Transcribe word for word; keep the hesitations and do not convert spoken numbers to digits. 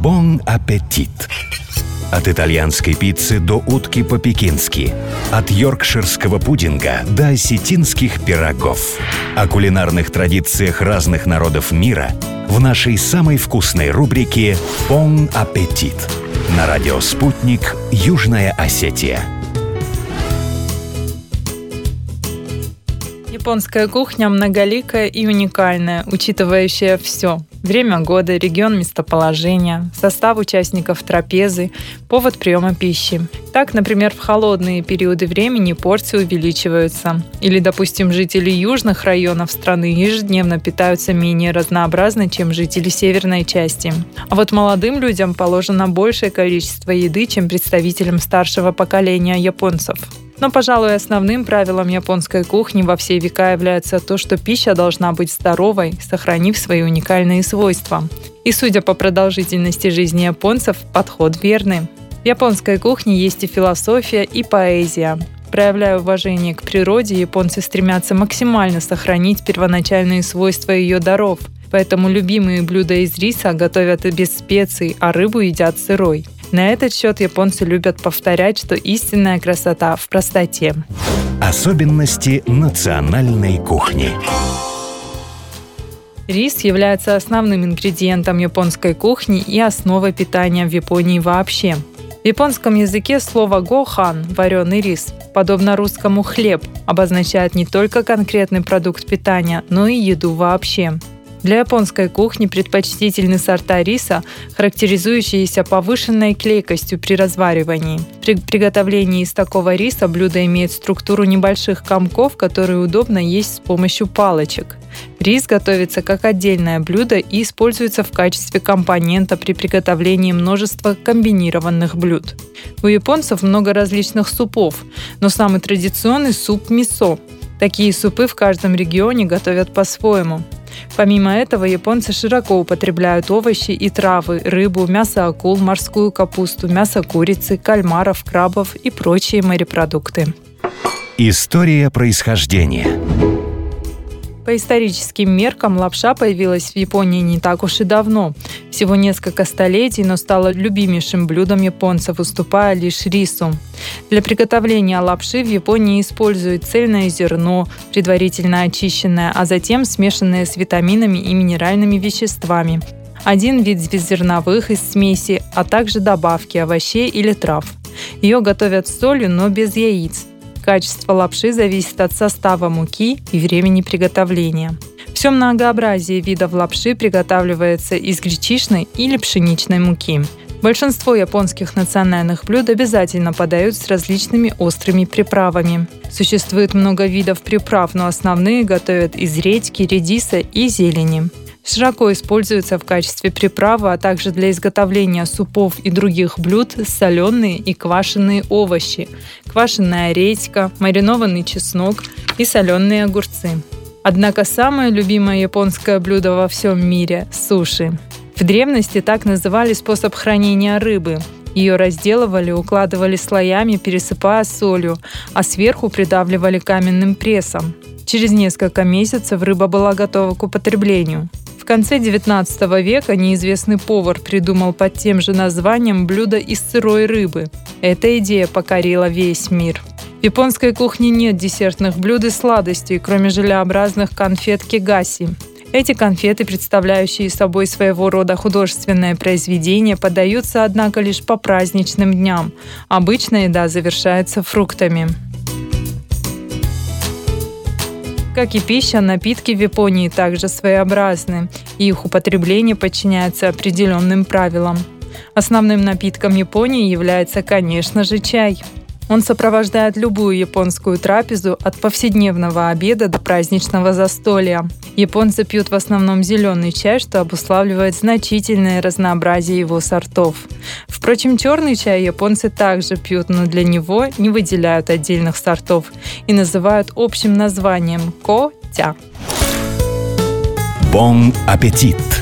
Бон аппетит! От итальянской пиццы до утки по-пекински, от йоркширского пудинга до осетинских пирогов. О кулинарных традициях разных народов мира в нашей самой вкусной рубрике «Бон аппетит» на радио «Спутник. Южная Осетия». Японская кухня многоликая и уникальная, учитывающая все: время года, регион местоположения, состав участников трапезы, повод приема пищи. Так, например, в холодные периоды времени порции увеличиваются. Или, допустим, жители южных районов страны ежедневно питаются менее разнообразно, чем жители северной части. А вот молодым людям положено большее количество еды, чем представителям старшего поколения японцев. Но, пожалуй, основным правилом японской кухни во все века является то, что пища должна быть здоровой, сохранив свои уникальные свойства. И, судя по продолжительности жизни японцев, подход верный. В японской кухне есть и философия, и поэзия. Проявляя уважение к природе, японцы стремятся максимально сохранить первоначальные свойства ее даров. Поэтому любимые блюда из риса готовят без специй, а рыбу едят сырой. На этот счет японцы любят повторять, что истинная красота в простоте. Особенности национальной кухни. Рис является основным ингредиентом японской кухни и основой питания в Японии вообще. В японском языке слово «гохан» – вареный рис, подобно русскому «хлеб», обозначает не только конкретный продукт питания, но и еду вообще. Для японской кухни предпочтительны сорта риса, характеризующиеся повышенной клейкостью при разваривании. При приготовлении из такого риса блюдо имеет структуру небольших комков, которые удобно есть с помощью палочек. Рис готовится как отдельное блюдо и используется в качестве компонента при приготовлении множества комбинированных блюд. У японцев много различных супов, но самый традиционный – суп мисо. Такие супы в каждом регионе готовят по-своему. Помимо этого, японцы широко употребляют овощи и травы, рыбу, мясо акул, морскую капусту, мясо курицы, кальмаров, крабов и прочие морепродукты. История происхождения. По историческим меркам лапша появилась в Японии не так уж и давно, всего несколько столетий, но стала любимейшим блюдом японцев, уступая лишь рису. Для приготовления лапши в Японии используют цельное зерно, предварительно очищенное, а затем смешанное с витаминами и минеральными веществами. Один вид зерновых из смеси, а также добавки овощей или трав. Ее готовят с солью, но без яиц. Качество лапши зависит от состава муки и времени приготовления. Все многообразие видов лапши приготавливается из гречишной или пшеничной муки. Большинство японских национальных блюд обязательно подают с различными острыми приправами. Существует много видов приправ, но основные готовят из редьки, редиса и зелени. Широко используются в качестве приправы, а также для изготовления супов и других блюд соленые и квашеные овощи, квашеная редька, маринованный чеснок и соленые огурцы. Однако самое любимое японское блюдо во всем мире – суши. В древности так называли способ хранения рыбы. Ее разделывали, укладывали слоями, пересыпая солью, а сверху придавливали каменным прессом. Через несколько месяцев рыба была готова к употреблению. В конце девятнадцатого века неизвестный повар придумал под тем же названием блюдо из сырой рыбы. Эта идея покорила весь мир. В японской кухне нет десертных блюд и сладостей, кроме желеобразных конфет кигаси. Эти конфеты, представляющие собой своего рода художественное произведение, подаются, однако, лишь по праздничным дням. Обычно еда завершается фруктами. Как и пища, напитки в Японии также своеобразны, и их употребление подчиняется определенным правилам. Основным напитком Японии является, конечно же, чай. Он сопровождает любую японскую трапезу от повседневного обеда до праздничного застолья. Японцы пьют в основном зеленый чай, что обуславливает значительное разнообразие его сортов. Впрочем, черный чай японцы также пьют, но для него не выделяют отдельных сортов и называют общим названием ко-тя. Бон аппетит!